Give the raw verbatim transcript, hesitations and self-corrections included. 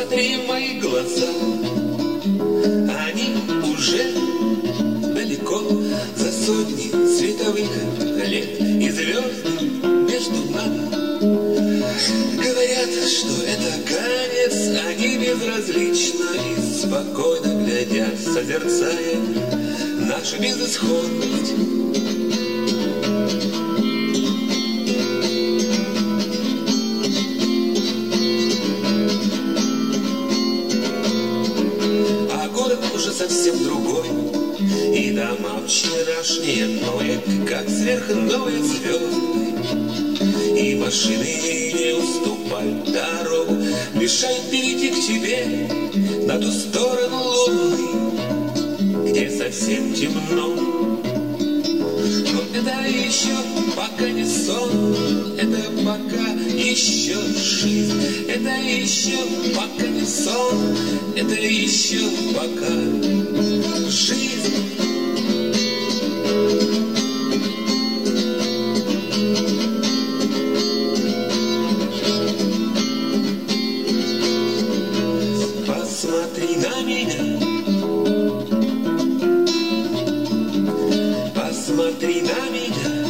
Посмотри в мои глаза, они уже далеко за сотни световых лет, и звезды между нами говорят, что это конец. Они безразлично и спокойно глядят, созерцая нашу безысходность. А город уже совсем другой, и дома вчерашние новые, как сверхновые звезды. И машины не уступают дорогу, мешают перейти к тебе на ту сторону луны, где совсем темно. Но это еще пока не сон, это пока еще жизнь. Это еще пока не сон, это еще пока жизнь. Посмотри на меня, посмотри на меня.